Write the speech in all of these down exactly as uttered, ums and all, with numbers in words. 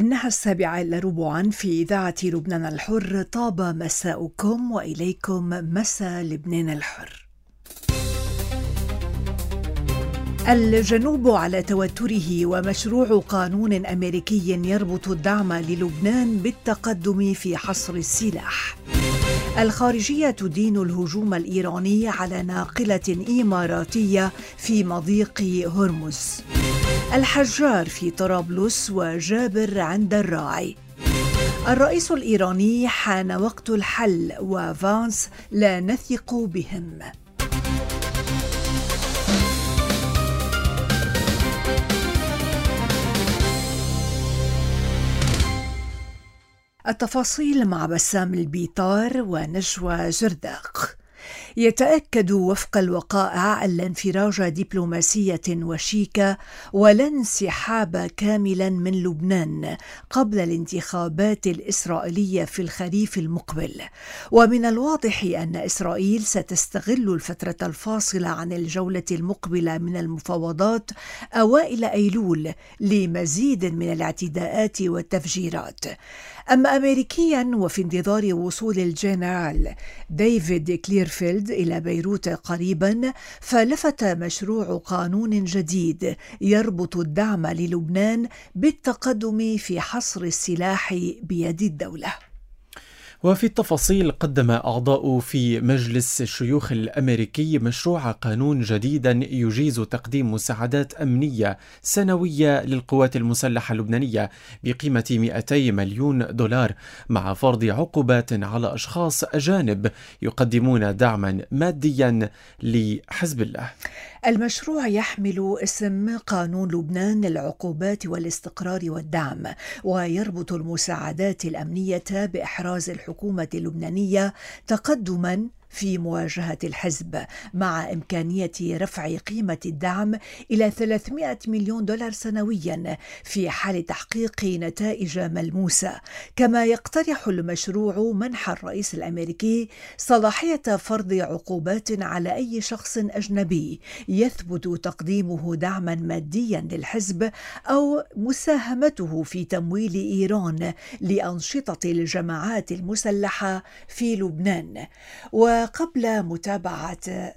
إنها السابعة إلا ربعا في إذاعة لبنان الحر. طاب مساؤكم وإليكم مساء لبنان الحر. الجنوب على توتره، ومشروع قانون أمريكي يربط الدعم للبنان بالتقدم في حصر السلاح. الخارجية تدين الهجوم الإيراني على ناقلة إماراتية في مضيق هرمز. الحجار في طرابلس وجابر عند الراعي. الرئيس الإيراني حان وقت الحل، وفانس لا نثق بهم. التفاصيل مع بسام البيطار ونجوى جرداق. يتأكد وفق الوقائع أن لا انفراج دبلوماسية وشيكة ولا انسحاب كاملا من لبنان قبل الانتخابات الإسرائيلية في الخريف المقبل، ومن الواضح أن إسرائيل ستستغل الفترة الفاصلة عن الجولة المقبلة من المفاوضات أوائل أيلول لمزيد من الاعتداءات والتفجيرات. أما أمريكيا، وفي انتظار وصول الجنرال ديفيد كليرفيلد إلى بيروت قريبا، فلفت مشروع قانون جديد يربط الدعم للبنان بالتقدم في حصر السلاح بيد الدولة. وفي التفاصيل، قدم أعضاء في مجلس الشيوخ الأمريكي مشروع قانون جديدا يجيز تقديم مساعدات أمنية سنوية للقوات المسلحة اللبنانية بقيمة مئتي مليون دولار، مع فرض عقوبات على أشخاص أجانب يقدمون دعما ماديا لحزب الله. المشروع يحمل اسم قانون لبنان للعقوبات والاستقرار والدعم، ويربط المساعدات الأمنية بإحراز الحكومة اللبنانية تقدما في مواجهة الحزب، مع إمكانية رفع قيمة الدعم إلى ثلاثمئة مليون دولار سنويا في حال تحقيق نتائج ملموسة. كما يقترح المشروع منح الرئيس الأمريكي صلاحية فرض عقوبات على أي شخص أجنبي يثبت تقديمه دعما ماديا للحزب أو مساهمته في تمويل إيران لأنشطة الجماعات المسلحة في لبنان. و وقبل متابعة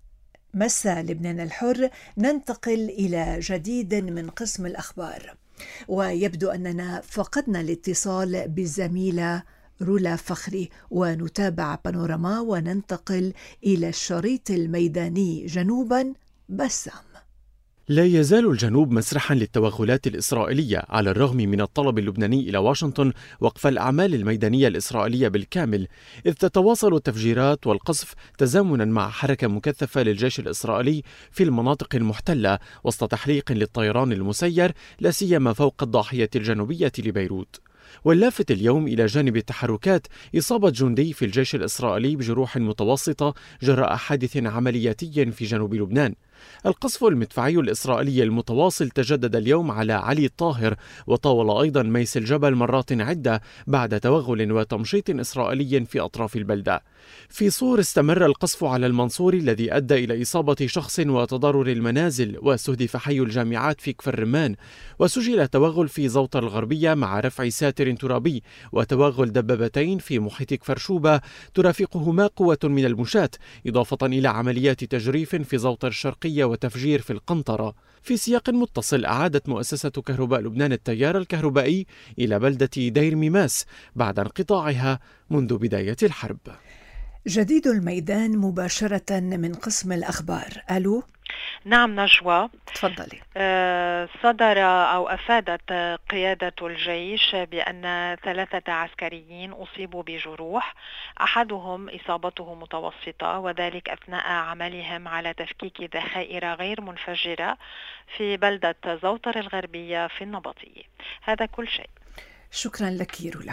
مساء لبنان الحر، ننتقل إلى جديد من قسم الأخبار، ويبدو أننا فقدنا الاتصال بالزميلة رولا فخري، ونتابع بانوراما وننتقل إلى الشريط الميداني جنوبا. بسام. لا يزال الجنوب مسرحا للتوغلات الإسرائيلية، على الرغم من الطلب اللبناني إلى واشنطن وقف الأعمال الميدانية الإسرائيلية بالكامل، إذ تتواصل التفجيرات والقصف تزامنا مع حركة مكثفة للجيش الإسرائيلي في المناطق المحتلة وسط تحليق للطيران المسير، لا سيما فوق الضاحية الجنوبية لبيروت. واللافت اليوم إلى جانب التحركات إصابة جندي في الجيش الإسرائيلي بجروح متوسطة جراء حادث عملياتي في جنوب لبنان. القصف المدفعي الإسرائيلي المتواصل تجدد اليوم على علي الطاهر، وطاول أيضا ميس الجبل مرات عدة بعد توغل وتمشيط إسرائيلي في أطراف البلدة. في صور استمر القصف على المنصور الذي أدى إلى إصابة شخص وتضرر المنازل، واستهدف حي الجامعات في كفر رمان، وسجل توغل في زوطة الغربية مع رفع ساتر ترابي، وتوغل دبابتين في محيط كفر شوبة ترافقهما قوة من المشاة، إضافة إلى عمليات تجريف في زوطة الشرقية وتفجير في القنطرة. في سياق متصل، أعادت مؤسسة كهرباء لبنان التيار الكهربائي إلى بلدة دير ميماس بعد انقطاعها منذ بداية الحرب. جديد الميدان مباشرة من قسم الأخبار. ألو. نعم نجوى، تفضلي. أه صدر أو أفادت قيادة الجيش بأن ثلاثة عسكريين أصيبوا بجروح، أحدهم إصابته متوسطة، وذلك أثناء عملهم على تفكيك ذخائر غير منفجرة في بلدة زوطر الغربية في النبطية. هذا كل شيء. شكرا لك رولا.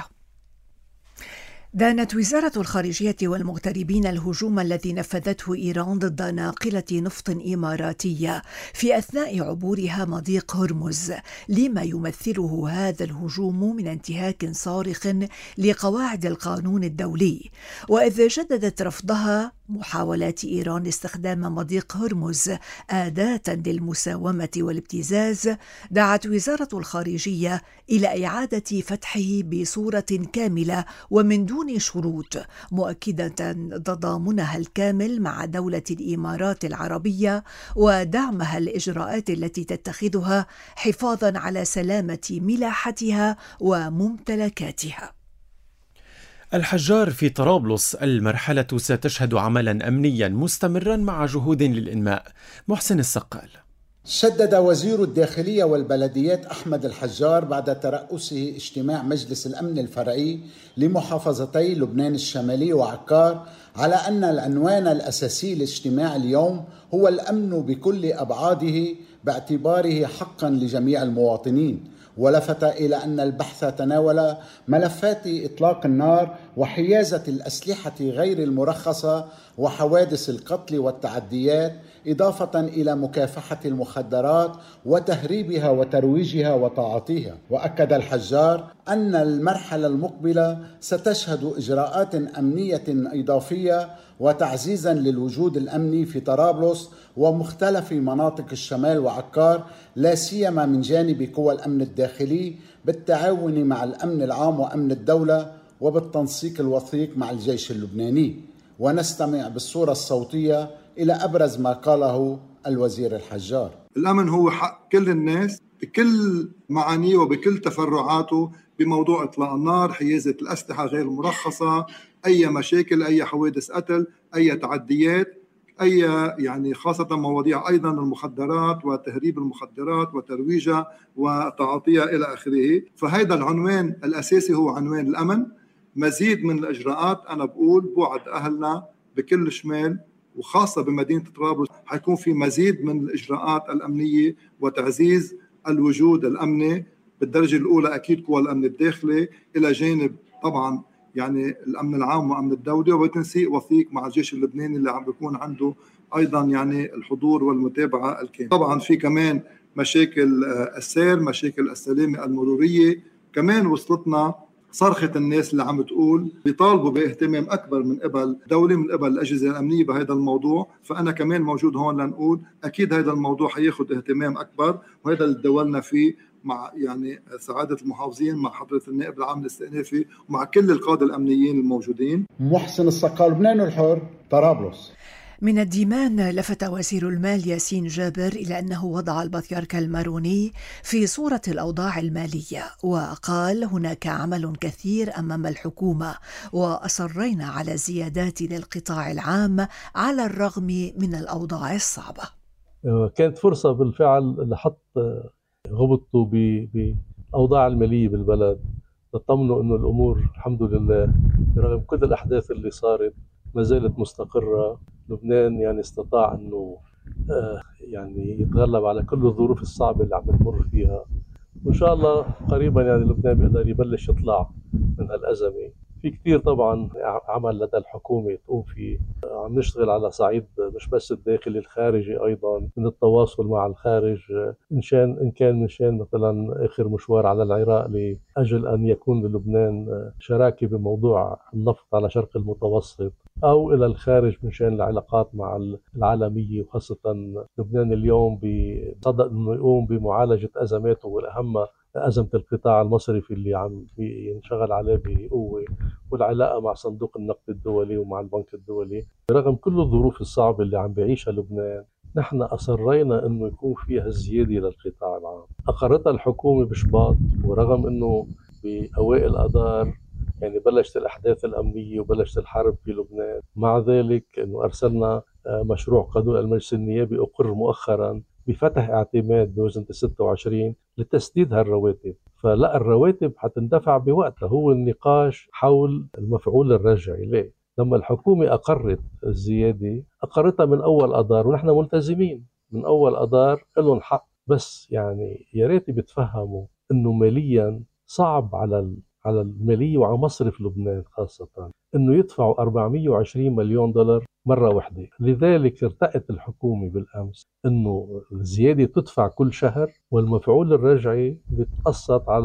دانت وزارة الخارجية والمغتربين الهجوم الذي نفذته إيران ضد ناقلة نفط إماراتية في أثناء عبورها مضيق هرمز، لما يمثله هذا الهجوم من انتهاك صارخ لقواعد القانون الدولي، وإذ جددت رفضها محاولات إيران استخدام مضيق هرمز أداة للمساومة والابتزاز دعت وزارة الخارجية إلى إعادة فتحه بصورة كاملة ومن دون شروط، مؤكدة تضامنها الكامل مع دولة الإمارات العربية ودعمها الإجراءات التي تتخذها حفاظا على سلامة ملاحتها وممتلكاتها. الحجار في طرابلس، المرحلة ستشهد عملا أمنيا مستمرا مع جهود للإنماء. محسن السقال. شدد وزير الداخلية والبلديات أحمد الحجار بعد ترأسه اجتماع مجلس الأمن الفرعي لمحافظتي لبنان الشمالي وعكار على أن العنوان الأساسي لاجتماع اليوم هو الأمن بكل أبعاده باعتباره حقا لجميع المواطنين، ولفت إلى أن البحث تناول ملفات إطلاق النار وحيازة الأسلحة غير المرخصة وحوادث القتل والتعديات، إضافة إلى مكافحة المخدرات وتهريبها وترويجها وتعاطيها. وأكد الحجار أن المرحلة المقبلة ستشهد إجراءات أمنية إضافية وتعزيزا للوجود الأمني في طرابلس ومختلف مناطق الشمال وعكار، لا سيما من جانب قوى الأمن الداخلي بالتعاون مع الأمن العام وأمن الدولة وبالتنسيق الوثيق مع الجيش اللبناني. ونستمع بالصورة الصوتية إلى أبرز ما قاله الوزير الحجار. الأمن هو حق كل الناس بكل معانيه وبكل تفرعاته بموضوع إطلاق النار، حيازة الأسلحة غير المرخصة، أي مشاكل، أي حوادث قتل، أي تعديات، أي يعني خاصة مواضيع أيضا المخدرات وتهريب المخدرات وترويجها وتعاطيها إلى آخره. فهذا العنوان الأساسي هو عنوان الأمن. مزيد من الإجراءات أنا بقول بوعد أهلنا بكل شمال وخاصة بمدينة طرابلس حيكون في مزيد من الإجراءات الأمنية وتعزيز الوجود الأمني بالدرجة الأولى، أكيد قوى الأمن الداخلي إلى جانب طبعا يعني الأمن العام وأمن الدولة، وبتنسيق وثيق مع الجيش اللبناني اللي عم بيكون عنده أيضا يعني الحضور والمتابعة الكاملة. طبعا في كمان مشاكل السير، مشاكل السلامة المرورية، كمان وصلتنا صرخة الناس اللي عم تقول بيطالبوا باهتمام أكبر من قبل الدولة، من قبل الأجهزة الأمنية بهذا الموضوع. فأنا كمان موجود هون لنقول أكيد هذا الموضوع حياخد اهتمام أكبر، وهذا اللي تدولنا فيه مع يعني سعادة المحافظين، مع حضرة النائب العام الاستئنافي، ومع كل القادة الأمنيين الموجودين. محسن السقال، لبنان الحر، طرابلس. من الديمان لفت وزير المال ياسين جابر إلى أنه وضع البطريرك الماروني في صورة الأوضاع المالية، وقال هناك عمل كثير أمام الحكومة وأصرينا على زيادات للقطاع العام على الرغم من الأوضاع الصعبة. كانت فرصة بالفعل لحط غبطوا بالأوضاع المالية بالبلد، تطمنوا أنه الأمور الحمد لله برغم كل الأحداث اللي صارت ما زالت مستقرة. لبنان يعني استطاع أنه آه يعني يتغلب على كل الظروف الصعبة اللي عم نمر فيها، وإن شاء الله قريبا يعني لبنان بيقدر يبلش يطلع من هالأزمة. في كتير طبعا عمل لدى الحكومة تقوم فيه، عم نشتغل على صعيد مش بس الداخلي، الخارجي أيضا، من التواصل مع الخارج إن شان إن كان من شان مثلا آخر مشوار على العراق لأجل أن يكون للبنان شراكة بموضوع النفط على شرق المتوسط، أو إلى الخارج من شان العلاقات مع العالمية، وخاصة لبنان اليوم بصدد أنه يقوم بمعالجة أزماته، والأهم أزمة القطاع المصرفي اللي عم ينشغل عليه بقوة، والعلاقة مع صندوق النقد الدولي ومع البنك الدولي. برغم كل الظروف الصعبة اللي عم بيعيشها لبنان، نحن أصرينا أنه يكون فيها زيادة للقطاع العام. أقرتها الحكومة بشباط، ورغم أنه بأوائل أذار يعني بلشت الأحداث الأمنية وبلشت الحرب في لبنان، مع ذلك أنه أرسلنا مشروع قانون المجلس النيابي أقر مؤخرا بفتح اعتماد بوزنة ستة وعشرين لتسديد هالرواتب. فلا الرواتب حتندفع بوقتها، هو النقاش حول المفعول الرجعي. ليه؟ لما الحكومة أقرت الزيادة أقرتها من أول أذار، ونحن ملتزمين من أول أذار لهم حق، بس يعني يا ريت بتفهموا إنه ماليا صعب على على المالية وعلى مصرف لبنان خاصة إنه يدفعوا أربعمئة وعشرين مليون دولار مرة واحدة. لذلك ارتأت الحكومة بالأمس إنه الزيادة تدفع كل شهر، والمفعول الرجعي بيتقسط على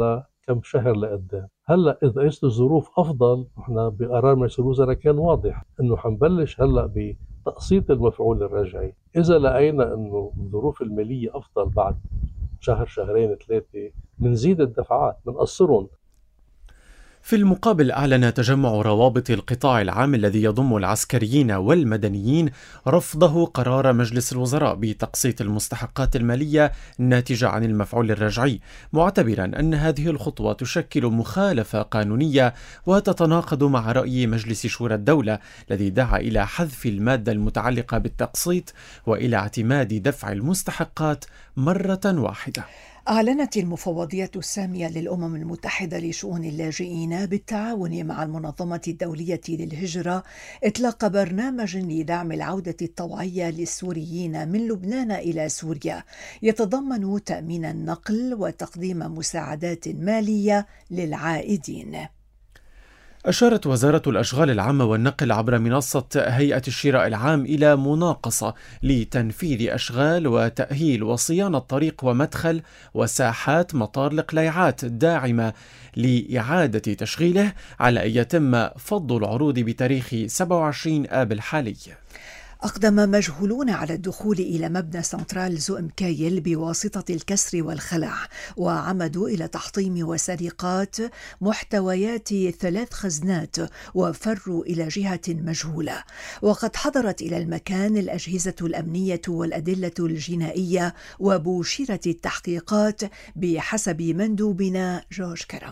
كم شهر لقدام. هلا اذا اجت الظروف افضل، احنا بقرار مجلس الوزراء كان واضح انه حنبلش هلا بتقسيط المفعول الرجعي. اذا لقينا انه الظروف الماليه افضل بعد شهر شهرين ثلاثه، بنزيد الدفعات بنقصرهم. في المقابل، أعلن تجمع روابط القطاع العام الذي يضم العسكريين والمدنيين رفضه قرار مجلس الوزراء بتقسيط المستحقات المالية الناتجة عن المفعول الرجعي، معتبرا أن هذه الخطوة تشكل مخالفة قانونية وتتناقض مع رأي مجلس شورى الدولة الذي دعا إلى حذف المادة المتعلقة بالتقسيط وإلى اعتماد دفع المستحقات مرة واحدة. أعلنت المفوضية السامية للأمم المتحدة لشؤون اللاجئين بالتعاون مع المنظمة الدولية للهجرة إطلاق برنامج لدعم العودة الطوعية للسوريين من لبنان إلى سوريا، يتضمن تأمين النقل وتقديم مساعدات مالية للعائدين. أشارت وزارة الأشغال العامة والنقل عبر منصة هيئة الشراء العام إلى مناقصة لتنفيذ أشغال وتأهيل وصيانة طريق ومدخل وساحات مطار القليعات داعمة لإعادة تشغيله، على أن يتم فض العروض بتاريخ سبعة وعشرين آب الحالي. أقدم مجهولون على الدخول إلى مبنى سنترال زومكايل بواسطة الكسر والخلع، وعمدوا إلى تحطيم وسرقات محتويات ثلاث خزنات وفروا إلى جهة مجهولة. وقد حضرت إلى المكان الأجهزة الأمنية والأدلة الجنائية وبوشرت التحقيقات بحسب مندوبنا جورج كرم.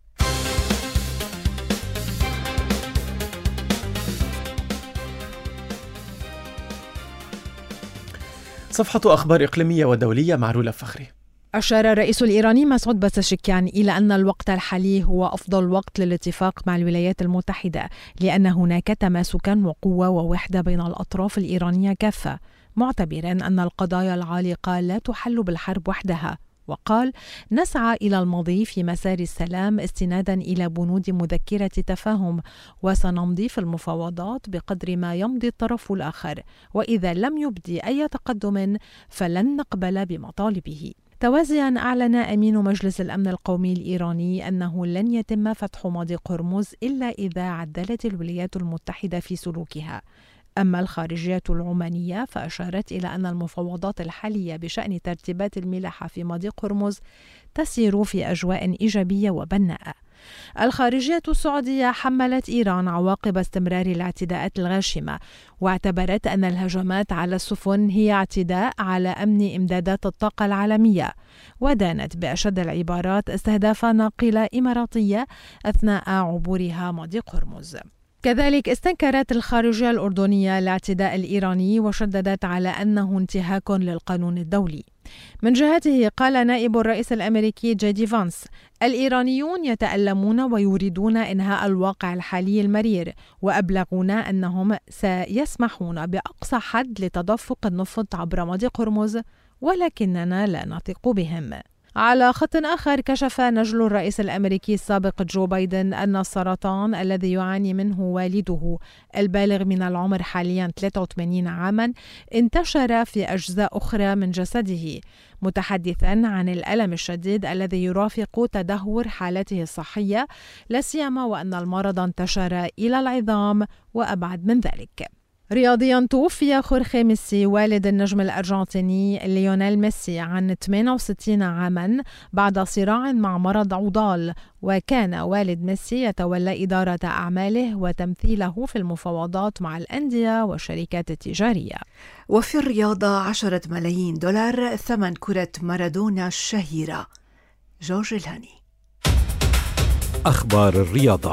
صفحة أخبار إقليمية ودولية مع رولا فخري. أشار الرئيس الإيراني مسعود بزشكيان إلى أن الوقت الحالي هو أفضل وقت للاتفاق مع الولايات المتحدة، لأن هناك تماسكا وقوة ووحدة بين الأطراف الإيرانية كافة، معتبرا أن القضايا العالقة لا تحل بالحرب وحدها. وقال: نسعى إلى المضي في مسار السلام استنادا إلى بنود مذكرة تفاهم، وسنمضي في المفاوضات بقدر ما يمضي الطرف الآخر، وإذا لم يبدي أي تقدم فلن نقبل بمطالبه. توازيا، أعلن أمين مجلس الأمن القومي الإيراني أنه لن يتم فتح مضيق هرمز إلا إذا عدلت الولايات المتحدة في سلوكها. أما الخارجية العمانية فأشارت إلى أن المفاوضات الحالية بشأن ترتيبات الملاحة في مضيق هرمز تسير في أجواء إيجابية وبناءة. الخارجية السعودية حملت إيران عواقب استمرار الاعتداءات الغاشمة، واعتبرت أن الهجمات على السفن هي اعتداء على أمن إمدادات الطاقة العالمية، ودانت بأشد العبارات استهداف ناقلة إماراتية أثناء عبورها مضيق هرمز. كذلك استنكرت الخارجية الأردنية الاعتداء الإيراني وشددت على أنه انتهاك للقانون الدولي. من جهته قال نائب الرئيس الأمريكي جي دي فانس: الإيرانيون يتألمون ويريدون إنهاء الواقع الحالي المرير، وأبلغونا أنهم سيسمحون بأقصى حد لتدفق النفط عبر مضيق هرمز، ولكننا لا نثق بهم. على خط آخر، كشف نجل الرئيس الأمريكي السابق جو بايدن أن السرطان الذي يعاني منه والده البالغ من العمر حاليا ثلاثة وثمانين عاما انتشر في أجزاء أخرى من جسده، متحدثا عن الألم الشديد الذي يرافق تدهور حالته الصحية، لا سيما وأن المرض انتشر إلى العظام وأبعد من ذلك. رياضيا، توفي خورخي ميسي والد النجم الأرجنتيني ليونيل ميسي عن ثمانية وستين عاما بعد صراع مع مرض عضال، وكان والد ميسي يتولى إدارة أعماله وتمثيله في المفاوضات مع الأندية والشركات التجارية. وفي الرياضة، عشرة ملايين دولار ثمن كرة مارادونا الشهيرة. جورج الهاني. أخبار الرياضة.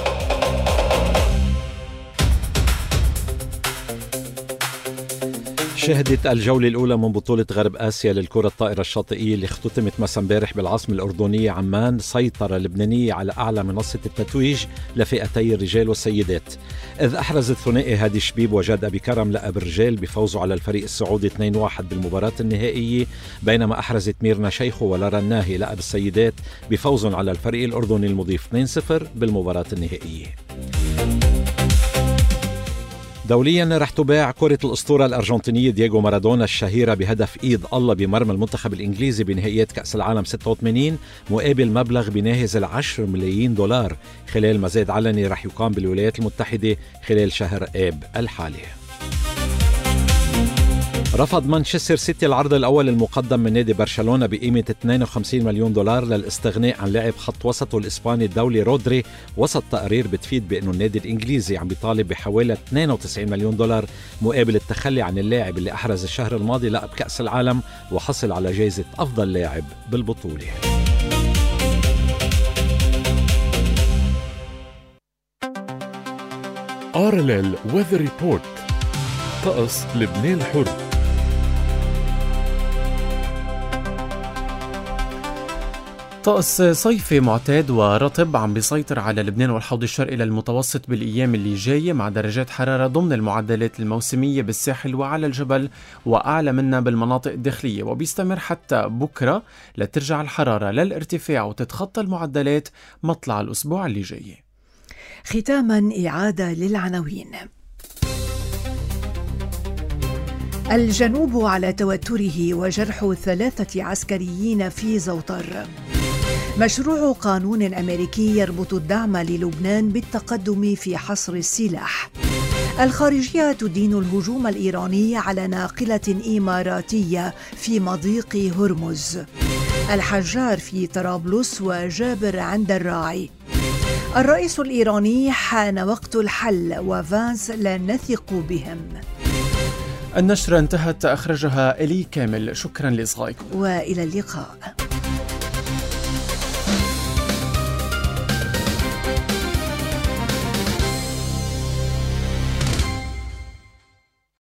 شهدت الجولة الأولى من بطولة غرب آسيا للكرة الطائرة الشاطئية اللي اختتمت مساء امبارح بالعاصمة الأردنية عمان سيطرة لبنانية على أعلى منصة التتويج لفئتي الرجال والسيدات، إذ أحرز الثنائي هادي شبيب وجاد أبي كرم لقب الرجال بفوزه على الفريق السعودي اثنين واحد بالمباراة النهائية، بينما أحرزت ميرنا شيخو ولارا الناهي لقب السيدات بفوز على الفريق الأردني المضيف اثنين صفر بالمباراة النهائية. دوليا رح تباع كرة الأسطورة الأرجنتينية دييغو مارادونا الشهيرة بهدف إيد الله بمرمى المنتخب الإنجليزي بنهائيات كأس العالم ستة وثمانين مقابل مبلغ بيناهز العشر ملايين دولار خلال مزاد علني رح يقام بالولايات المتحدة خلال شهر آب الحالي. رفض مانشستر سيتي العرض الأول المقدم من نادي برشلونة بقيمة اثنين وخمسين مليون دولار للاستغناء عن لاعب خط وسطه الإسباني الدولي رودري، وسط تقارير بتفيد بأنه النادي الإنجليزي عم بيطالب بحوالي اثنين وتسعين مليون دولار مقابل التخلي عن اللاعب اللي أحرز الشهر الماضي لقب كأس العالم وحصل على جائزة أفضل لاعب بالبطولة. آرليل ويذر ريبورت. طقس لبنان الحر. طقس صيفي معتاد ورطب عم بيسيطر على لبنان والحوض الشرقي للمتوسط بالأيام اللي جاية، مع درجات حرارة ضمن المعدلات الموسمية بالساحل وعلى الجبل وأعلى منها بالمناطق الداخلية، وبيستمر حتى بكرة لترجع الحرارة للارتفاع وتتخطى المعدلات مطلع الأسبوع اللي جاي. ختاما إعادة للعناوين. الجنوب على توتره وجرح ثلاثة عسكريين في زوطر. مشروع قانون أمريكي يربط الدعم للبنان بالتقدم في حصر السلاح. الخارجية تدين الهجوم الإيراني على ناقلة إماراتية في مضيق هرمز. الحجار في طرابلس وجابر عند الراعي. الرئيس الإيراني حان وقت الحل وفانس لا نثق بهم. النشرة انتهت، أخرجها إلي كامل. شكرا لإصغائكم وإلى اللقاء.